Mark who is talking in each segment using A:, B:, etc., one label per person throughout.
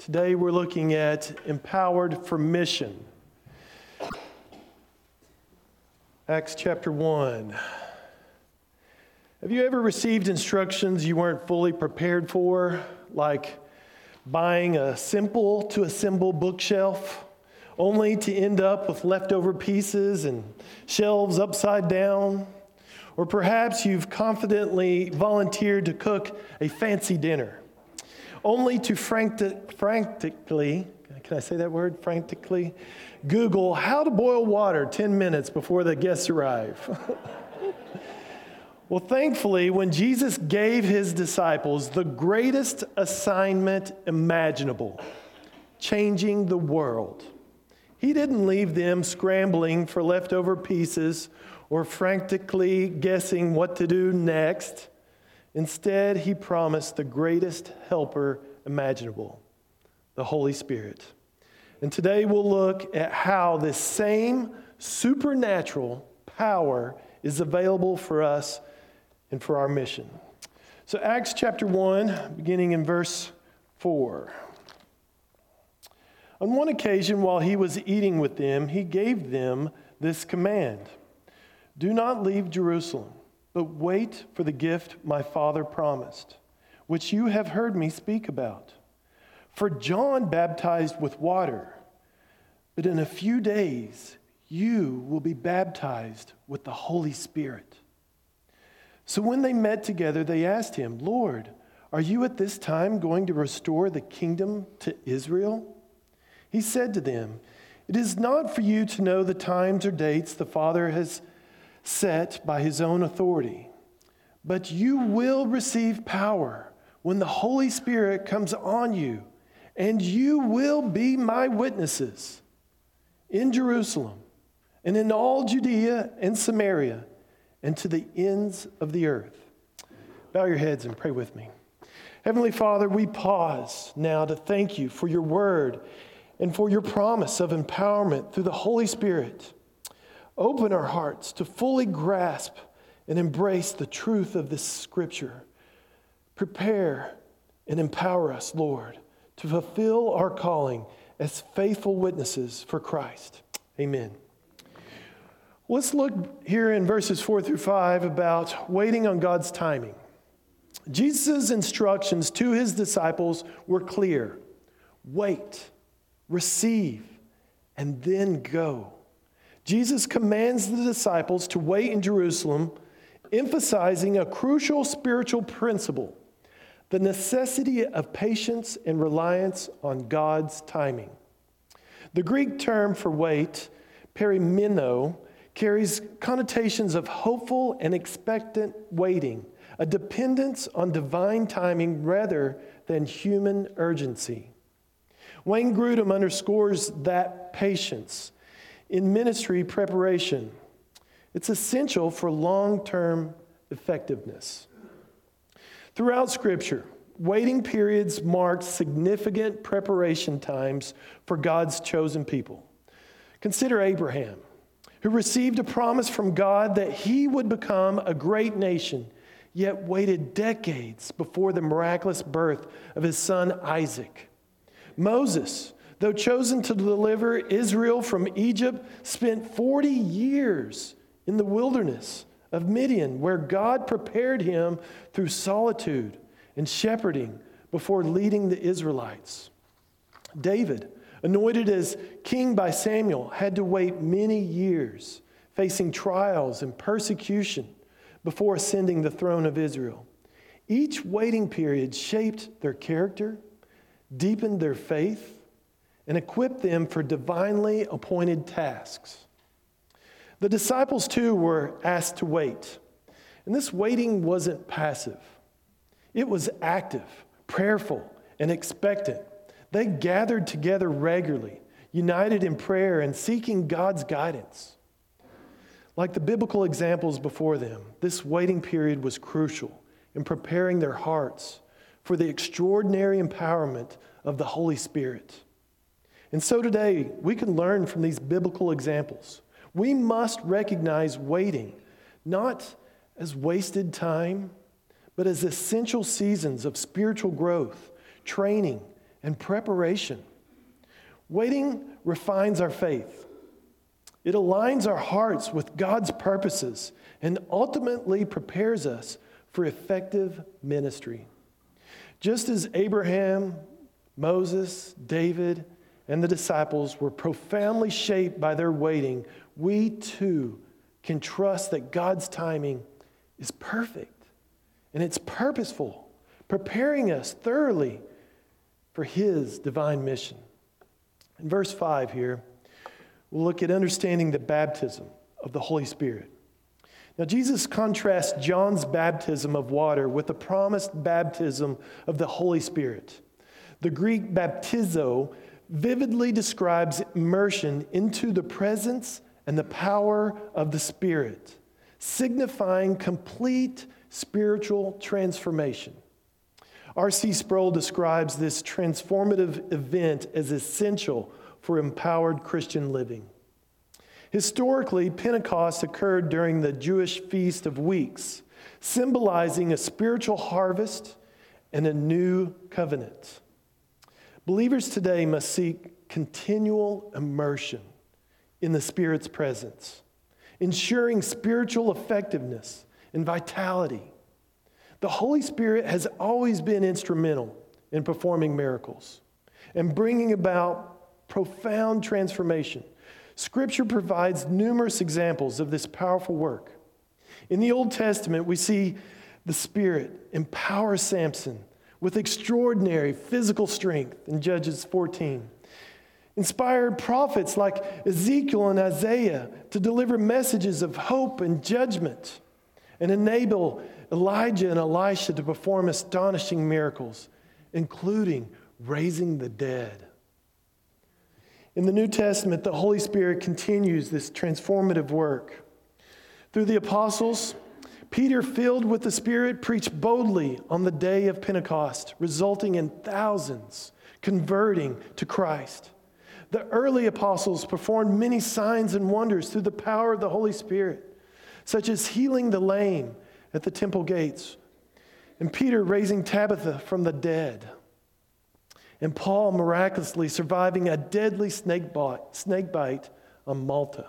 A: Today we're looking at Empowered for Mission. Acts chapter 1. Have you ever received instructions you weren't fully prepared for, like buying a simple to assemble bookshelf, only to end up with leftover pieces and shelves upside down? Or perhaps you've confidently volunteered to cook a fancy dinner, only to frantically, can I say that word? Frantically Google how to boil water 10 minutes before the guests arrive. Well, thankfully, when Jesus gave his disciples the greatest assignment imaginable, changing the world, he didn't leave them scrambling for leftover pieces or frantically guessing what to do next. Instead, he promised the greatest helper imaginable, the Holy Spirit. And today we'll look at how this same supernatural power is available for us and for our mission. So Acts chapter 1, beginning in verse 4. On one occasion, while he was eating with them, he gave them this command: "Do not leave Jerusalem, but wait for the gift my Father promised, which you have heard me speak about. For John baptized with water, but in a few days you will be baptized with the Holy Spirit." So when they met together, they asked him, "Lord, are you at this time going to restore the kingdom to Israel?" He said to them, "It is not for you to know the times or dates the Father has set by his own authority, but you will receive power when the Holy Spirit comes on you, and you will be my witnesses in Jerusalem and in all Judea and Samaria and to the ends of the earth." Bow your heads and pray with me. Heavenly Father, we pause now to thank you for your word and for your promise of empowerment through the Holy Spirit. Open our hearts to fully grasp and embrace the truth of this scripture. Prepare and empower us, Lord, to fulfill our calling as faithful witnesses for Christ. Amen. Let's look here in verses 4 through 5 about waiting on God's timing. Jesus' instructions to his disciples were clear: wait, receive, and then go. Jesus commands the disciples to wait in Jerusalem, emphasizing a crucial spiritual principle: the necessity of patience and reliance on God's timing. The Greek term for wait, perimeno, carries connotations of hopeful and expectant waiting, a dependence on divine timing rather than human urgency. Wayne Grudem underscores that patience in ministry preparation. It's essential for long-term effectiveness. Throughout Scripture, waiting periods marked significant preparation times for God's chosen people. Consider Abraham, who received a promise from God that he would become a great nation, yet waited decades before the miraculous birth of his son Isaac. Moses, though chosen to deliver Israel from Egypt, spent 40 years in the wilderness of Midian, where God prepared him through solitude and shepherding before leading the Israelites. David, anointed as king by Samuel, had to wait many years, facing trials and persecution before ascending the throne of Israel. Each waiting period shaped their character, deepened their faith, and equipped them for divinely appointed tasks. The disciples, too, were asked to wait. And this waiting wasn't passive. It was active, prayerful, and expectant. They gathered together regularly, united in prayer and seeking God's guidance. Like the biblical examples before them, this waiting period was crucial in preparing their hearts for the extraordinary empowerment of the Holy Spirit. And so today, we can learn from these biblical examples. We must recognize waiting not as wasted time, but as essential seasons of spiritual growth, training, and preparation. Waiting refines our faith. It aligns our hearts with God's purposes and ultimately prepares us for effective ministry. Just as Abraham, Moses, David, and the disciples were profoundly shaped by their waiting, we too can trust that God's timing is perfect and it's purposeful, preparing us thoroughly for His divine mission. In verse 5 here, we'll look at understanding the baptism of the Holy Spirit. Now, Jesus contrasts John's baptism of water with the promised baptism of the Holy Spirit. The Greek baptizo vividly describes immersion into the presence and the power of the Spirit, signifying complete spiritual transformation. R.C. Sproul describes this transformative event as essential for empowered Christian living. Historically, Pentecost occurred during the Jewish Feast of Weeks, symbolizing a spiritual harvest and a new covenant. Believers today must seek continual immersion in the Spirit's presence, ensuring spiritual effectiveness and vitality. The Holy Spirit has always been instrumental in performing miracles and bringing about profound transformation. Scripture provides numerous examples of this powerful work. In the Old Testament, we see the Spirit empower Samson with extraordinary physical strength in Judges 14. Inspired prophets like Ezekiel and Isaiah to deliver messages of hope and judgment, and enable Elijah and Elisha to perform astonishing miracles, including raising the dead. In the New Testament, the Holy Spirit continues this transformative work. Through the apostles, Peter, filled with the Spirit, preached boldly on the day of Pentecost, resulting in thousands converting to Christ. The early apostles performed many signs and wonders through the power of the Holy Spirit, such as healing the lame at the temple gates, and Peter raising Tabitha from the dead, and Paul miraculously surviving a deadly snake bite on Malta.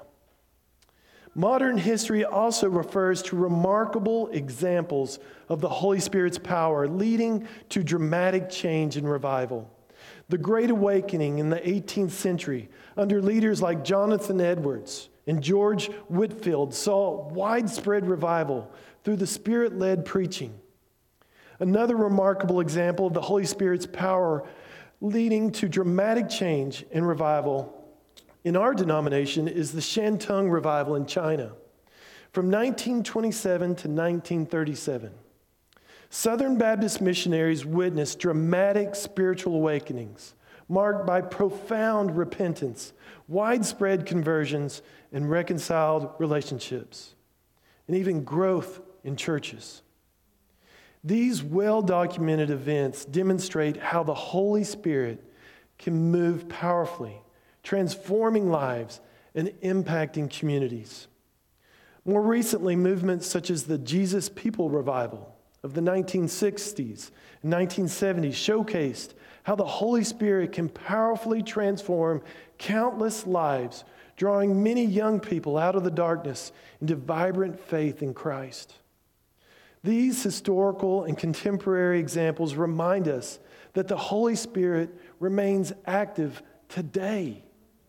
A: Modern history also refers to remarkable examples of the Holy Spirit's power leading to dramatic change and revival. The Great Awakening in the 18th century, under leaders like Jonathan Edwards and George Whitefield, saw widespread revival through the Spirit-led preaching. Another remarkable example of the Holy Spirit's power leading to dramatic change and revival in our denomination is the Shantung revival in China from 1927 to 1937. Southern Baptist missionaries witnessed dramatic spiritual awakenings marked by profound repentance, widespread conversions, and reconciled relationships, and even growth in churches. These well-documented events demonstrate how the Holy Spirit can move powerfully, transforming lives and impacting communities. More recently, movements such as the Jesus People Revival of the 1960s and 1970s showcased how the Holy Spirit can powerfully transform countless lives, drawing many young people out of the darkness into vibrant faith in Christ. These historical and contemporary examples remind us that the Holy Spirit remains active today.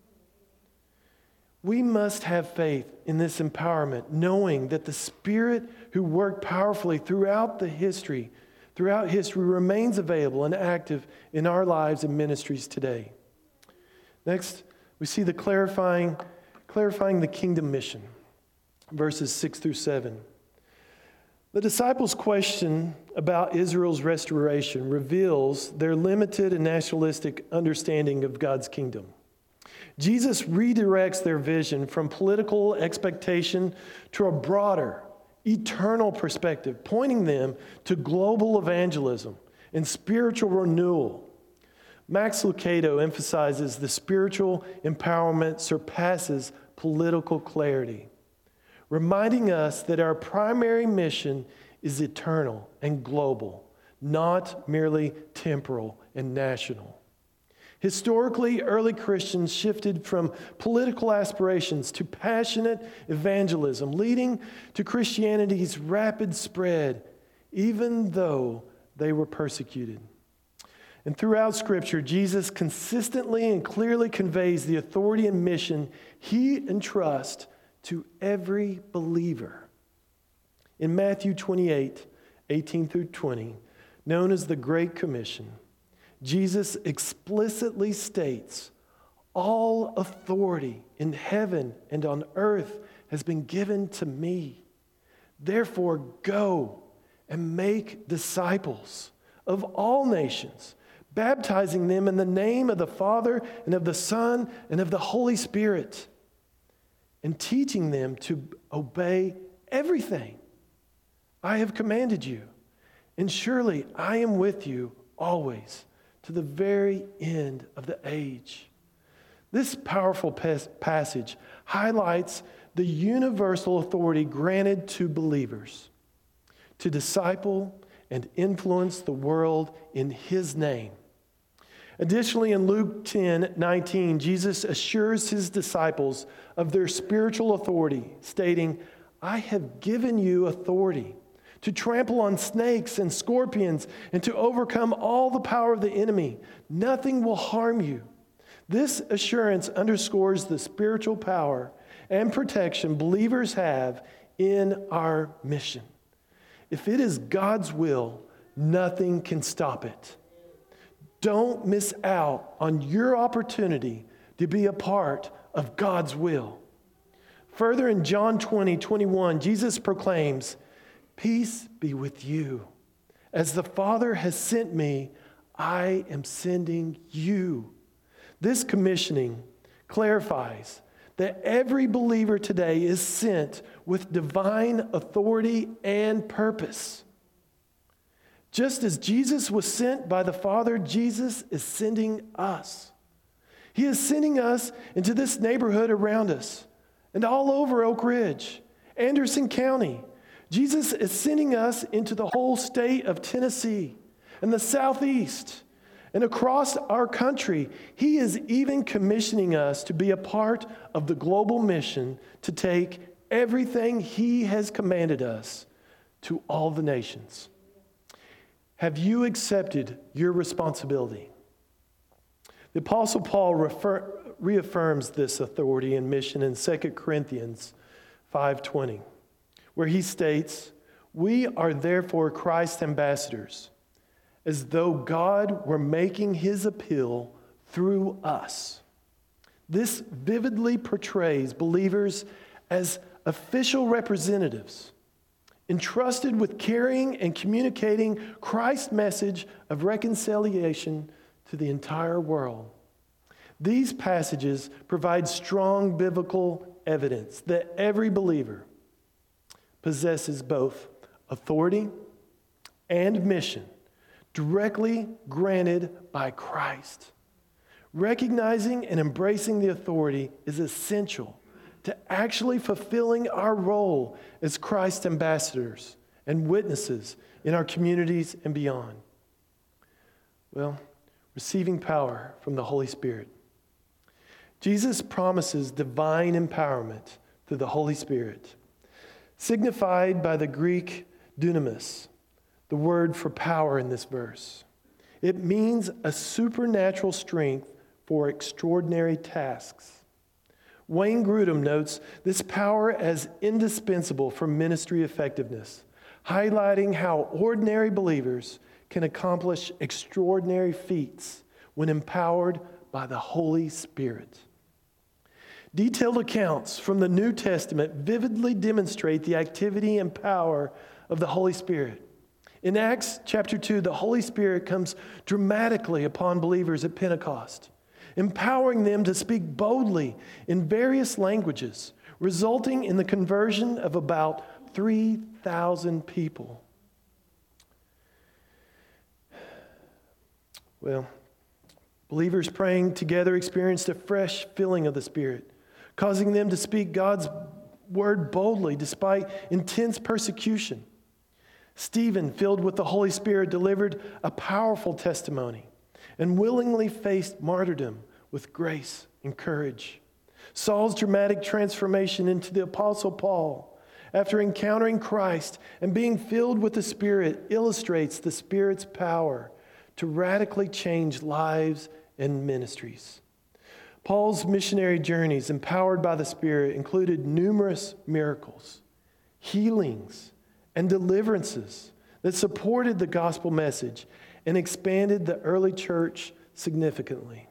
A: We must have faith in this empowerment, knowing that the Spirit who worked powerfully throughout history remains available and active in our lives and ministries today. Next, we see the clarifying the kingdom mission, verses 6 through 7. The disciples' question about Israel's restoration reveals their limited and nationalistic understanding of God's kingdom. Jesus redirects their vision from political expectation to a broader, eternal perspective, pointing them to global evangelism and spiritual renewal. Max Lucado emphasizes the spiritual empowerment surpasses political clarity, reminding us that our primary mission is eternal and global, not merely temporal and national. Historically, early Christians shifted from political aspirations to passionate evangelism, leading to Christianity's rapid spread, even though they were persecuted. And throughout Scripture, Jesus consistently and clearly conveys the authority and mission he entrusts to every believer. In Matthew 28, 18 through 20, known as the Great Commission, Jesus explicitly states, "All authority in heaven and on earth has been given to me. Therefore, go and make disciples of all nations, baptizing them in the name of the Father and of the Son and of the Holy Spirit, and teaching them to obey everything I have commanded you. And surely I am with you always, to the very end of the age." This powerful passage highlights the universal authority granted to believers to disciple and influence the world in his name. Additionally, in Luke 10:19, Jesus assures his disciples of their spiritual authority, stating, "I have given you authority to trample on snakes and scorpions and to overcome all the power of the enemy. Nothing will harm you." This assurance underscores the spiritual power and protection believers have in our mission. If it is God's will, nothing can stop it. Don't miss out on your opportunity to be a part of God's will. Further, in John 20:21, Jesus proclaims, "Peace be with you. As the Father has sent me, I am sending you." This commissioning clarifies that every believer today is sent with divine authority and purpose. Just as Jesus was sent by the Father, Jesus is sending us. He is sending us into this neighborhood around us and all over Oak Ridge, Anderson County. Jesus is sending us into the whole state of Tennessee and the Southeast and across our country. He is even commissioning us to be a part of the global mission to take everything he has commanded us to all the nations. Have you accepted your responsibility? The Apostle Paul reaffirms this authority and mission in 2 Corinthians 5:20, where he states, "We are therefore Christ's ambassadors, as though God were making his appeal through us." This vividly portrays believers as official representatives, entrusted with carrying and communicating Christ's message of reconciliation to the entire world. These passages provide strong biblical evidence that every believer possesses both authority and mission directly granted by Christ. Recognizing and embracing the authority is essential to actually fulfilling our role as Christ's ambassadors and witnesses in our communities and beyond. Well, receiving power from the Holy Spirit. Jesus promises divine empowerment through the Holy Spirit, signified by the Greek dunamis, the word for power in this verse. It means a supernatural strength for extraordinary tasks. Wayne Grudem notes this power as indispensable for ministry effectiveness, highlighting how ordinary believers can accomplish extraordinary feats when empowered by the Holy Spirit. Detailed accounts from the New Testament vividly demonstrate the activity and power of the Holy Spirit. In Acts chapter 2, the Holy Spirit comes dramatically upon believers at Pentecost, empowering them to speak boldly in various languages, resulting in the conversion of about 3,000 people. Well, believers praying together experienced a fresh filling of the Spirit, causing them to speak God's word boldly despite intense persecution. Stephen, filled with the Holy Spirit, delivered a powerful testimony and willingly faced martyrdom with grace and courage. Saul's dramatic transformation into the Apostle Paul, after encountering Christ and being filled with the Spirit, illustrates the Spirit's power to radically change lives and ministries. Paul's missionary journeys, empowered by the Spirit, included numerous miracles, healings, and deliverances that supported the gospel message and expanded the early church significantly.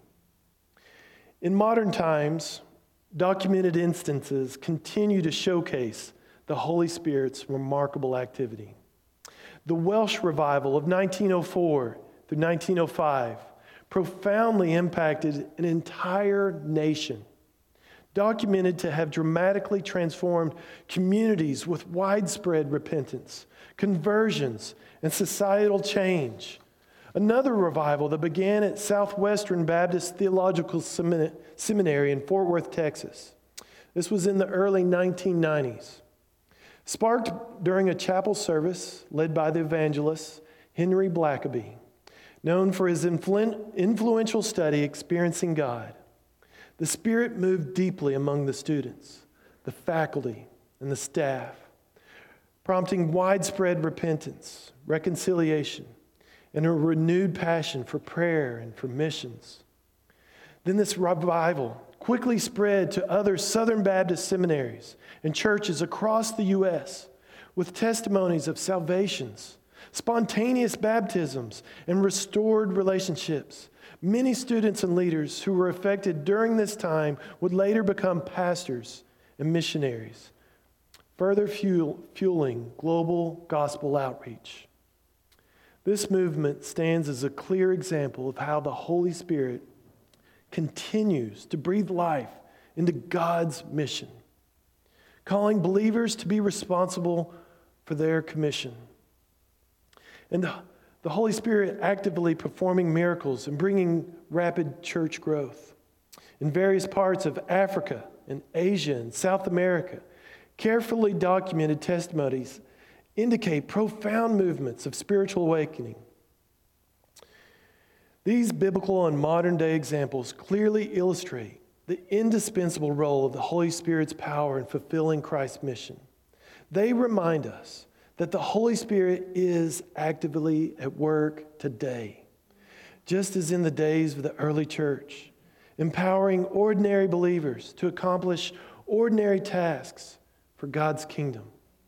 A: In modern times, documented instances continue to showcase the Holy Spirit's remarkable activity. The Welsh revival of 1904 through 1905 profoundly impacted an entire nation, documented to have dramatically transformed communities with widespread repentance, conversions, and societal change. Another revival that began at Southwestern Baptist Theological Seminary in Fort Worth, Texas. This was in the early 1990s. Sparked during a chapel service led by the evangelist Henry Blackaby, known for his influential study, Experiencing God. The Spirit moved deeply among the students, the faculty, and the staff, prompting widespread repentance, reconciliation, and a renewed passion for prayer and for missions. Then this revival quickly spread to other Southern Baptist seminaries and churches across the U.S. with testimonies of salvations, spontaneous baptisms, and restored relationships. Many students and leaders who were affected during this time would later become pastors and missionaries, further fueling global gospel outreach. This movement stands as a clear example of how the Holy Spirit continues to breathe life into God's mission, calling believers to be responsible for their commission. And the Holy Spirit actively performing miracles and bringing rapid church growth. In various parts of Africa and Asia and South America, carefully documented testimonies indicate profound movements of spiritual awakening. These biblical and modern day examples clearly illustrate the indispensable role of the Holy Spirit's power in fulfilling Christ's mission. They remind us that the Holy Spirit is actively at work today, just as in the days of the early church, empowering ordinary believers to accomplish ordinary tasks for God's kingdom.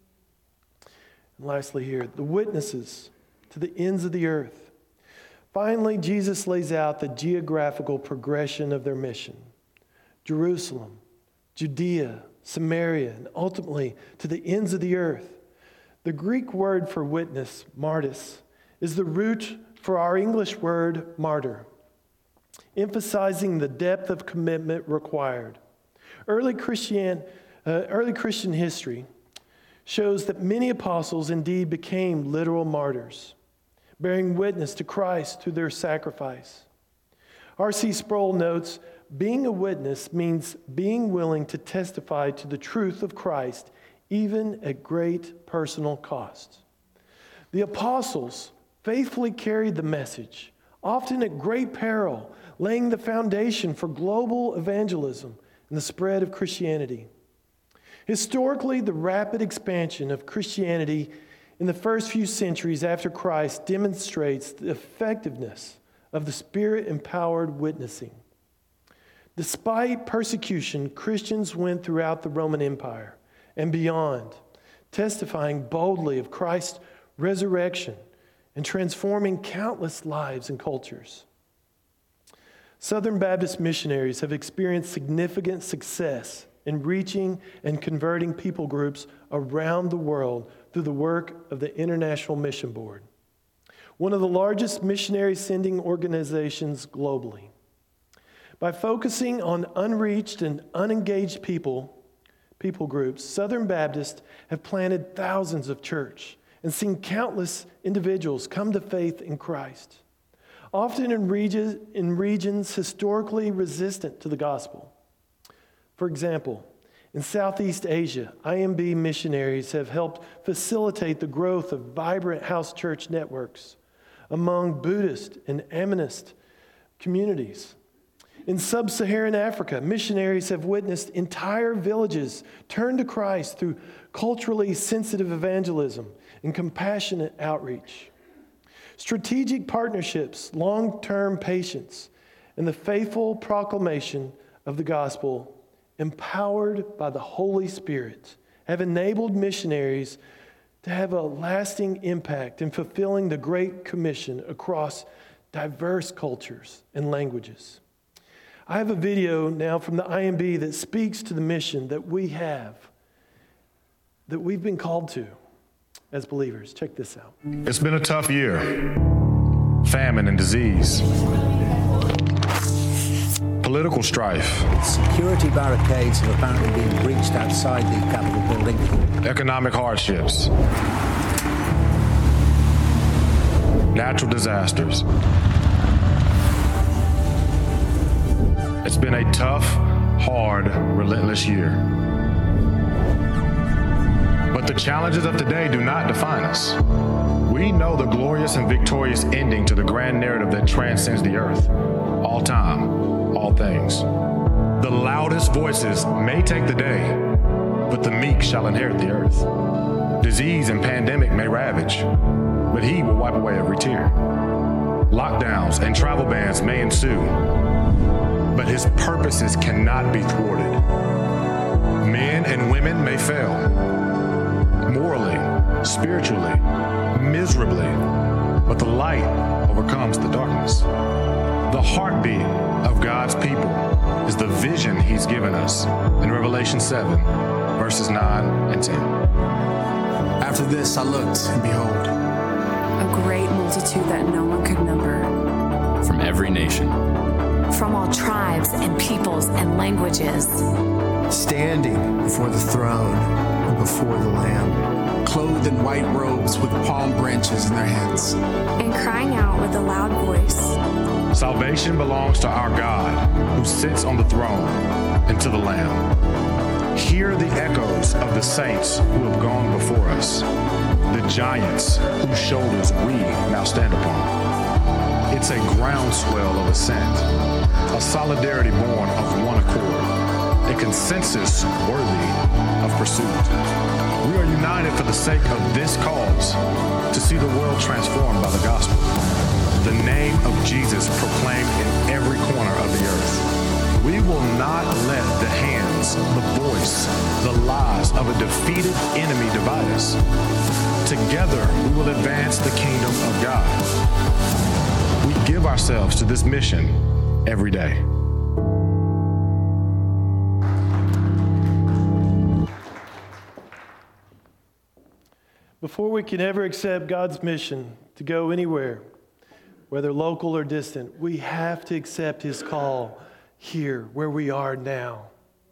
A: And lastly here, the witnesses to the ends of the earth. Finally, Jesus lays out the geographical progression of their mission. Jerusalem, Judea, Samaria, and ultimately to the ends of the earth. The Greek word for witness, martys, is the root for our English word martyr, emphasizing the depth of commitment required. Early Christian history shows that many apostles indeed became literal martyrs, bearing witness to Christ through their sacrifice. R.C. Sproul notes, being a witness means being willing to testify to the truth of Christ even at great personal cost. The apostles faithfully carried the message, often at great peril, laying the foundation for global evangelism and the spread of Christianity. Historically, the rapid expansion of Christianity in the first few centuries after Christ demonstrates the effectiveness of the Spirit-empowered witnessing. Despite persecution, Christians went throughout the Roman Empire and beyond, testifying boldly of Christ's resurrection and transforming countless lives and cultures. Southern Baptist missionaries have experienced significant success in reaching and converting people groups around the world through the work of the International Mission Board, one of the largest missionary sending organizations globally. By focusing on unreached and unengaged people groups, Southern Baptists have planted thousands of churches and seen countless individuals come to faith in Christ, often in regions historically resistant to the gospel. For example, in Southeast Asia, IMB missionaries have helped facilitate the growth of vibrant house church networks among Buddhist and animist communities. In sub-Saharan Africa, missionaries have witnessed entire villages turn to Christ through culturally sensitive evangelism and compassionate outreach. Strategic partnerships, long-term patience, and the faithful proclamation of the gospel, empowered by the Holy Spirit, have enabled missionaries to have a lasting impact in fulfilling the Great Commission across diverse cultures and languages. I have a video now from the IMB that speaks to the mission that we have, that we've been called to as believers. Check this out.
B: It's been a tough year. Famine and disease. Political strife.
C: Security barricades have apparently been breached outside the Capitol building.
B: Economic hardships. Natural disasters. It's been a tough, hard, relentless year. But the challenges of today do not define us. We know the glorious and victorious ending to the grand narrative that transcends the earth. All time, all things. The loudest voices may take the day, but the meek shall inherit the earth. Disease and pandemic may ravage, but he will wipe away every tear. Lockdowns and travel bans may ensue, but his purposes cannot be thwarted. Men and women may fail, morally, spiritually, miserably, but the light overcomes the darkness. The heartbeat of God's people is the vision he's given us in Revelation 7, verses 9 and 10.
D: After this I looked, and behold,
E: a great multitude that no one could number,
F: from every nation,
E: from all tribes and peoples and languages,
D: standing before the throne and before the Lamb, clothed in white robes with palm branches in their hands,
G: and crying out with a loud voice,
B: Salvation belongs to our God, who sits on the throne, and to the Lamb. Hear the echoes of the saints who have gone before us, the giants whose shoulders we now stand upon. It's a groundswell of assent, a solidarity born of one accord, a consensus worthy of pursuit. We are united for the sake of this cause, to see the world transformed by the gospel, the name of Jesus proclaimed in every corner of the earth. We will not let the hands, the voice, the lies of a defeated enemy divide us. Together, we will advance the kingdom of God. We give ourselves to this mission every day.
A: Before we can ever accept God's mission to go anywhere, whether local or distant, we have to accept his call here, where we are now.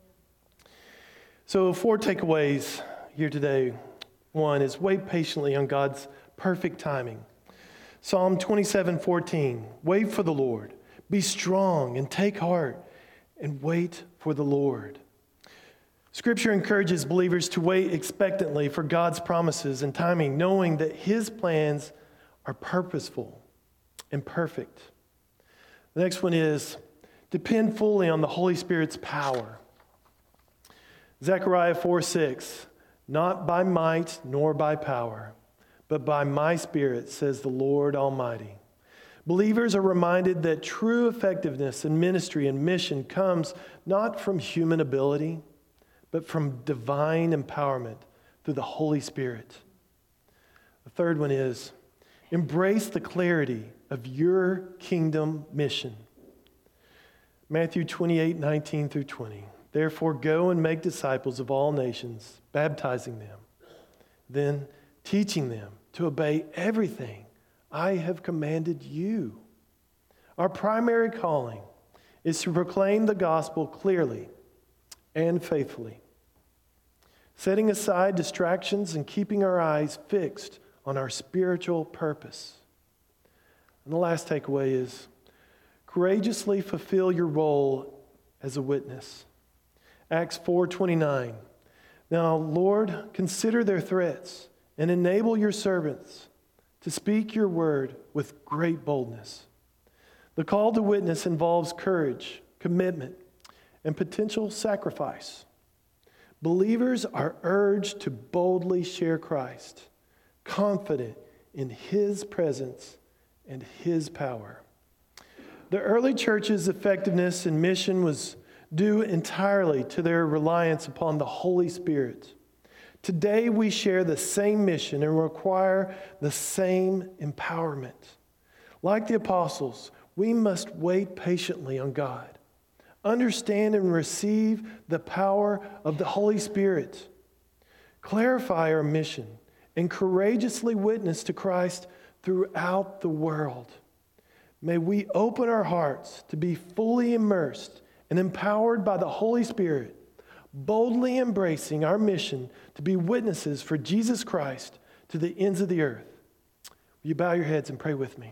A: So 4 takeaways here today. 1 is wait patiently on God's perfect timing. Psalm 27:14, wait for the Lord. Be strong and take heart and wait for the Lord. Scripture encourages believers to wait expectantly for God's promises and timing, knowing that his plans are purposeful and perfect. The next one is depend fully on the Holy Spirit's power. Zechariah 4:6, not by might nor by power, but by my Spirit, says the Lord Almighty. Believers are reminded that true effectiveness in ministry and mission comes not from human ability, but from divine empowerment through the Holy Spirit. The third one is embrace the clarity of your kingdom mission. Matthew 28:19 through 20. Therefore, go and make disciples of all nations, baptizing them, then teaching them to obey everything I have commanded you. Our primary calling is to proclaim the gospel clearly and faithfully, setting aside distractions and keeping our eyes fixed on our spiritual purpose. And the last takeaway is courageously fulfill your role as a witness. Acts 4:29. Now, Lord, consider their threats and enable your servants to speak your word with great boldness. The call to witness involves courage, commitment, and potential sacrifice. Believers are urged to boldly share Christ, confident in His presence and His power. The early church's effectiveness in mission was due entirely to their reliance upon the Holy Spirit. Today we share the same mission and require the same empowerment. Like the apostles, we must wait patiently on God, understand and receive the power of the Holy Spirit, clarify our mission, and courageously witness to Christ throughout the world. May we open our hearts to be fully immersed and empowered by the Holy Spirit, boldly embracing our mission to be witnesses for Jesus Christ to the ends of the earth. Will you bow your heads and pray with me?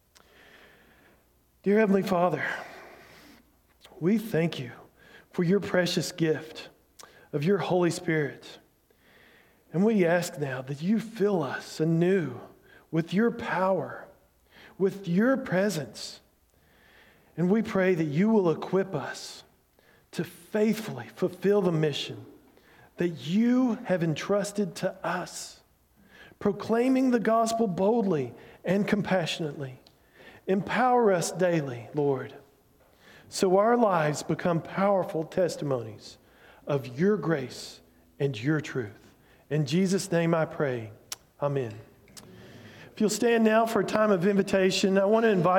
A: Dear Heavenly Father, we thank you for your precious gift of your Holy Spirit. And we ask now that you fill us anew with your power, with your presence. And we pray that you will equip us to faithfully fulfill the mission that you have entrusted to us, proclaiming the gospel boldly and compassionately. Empower us daily, Lord, so our lives become powerful testimonies of your grace and your truth. In Jesus' name I pray, amen. If you'll stand now for a time of invitation, I want to invite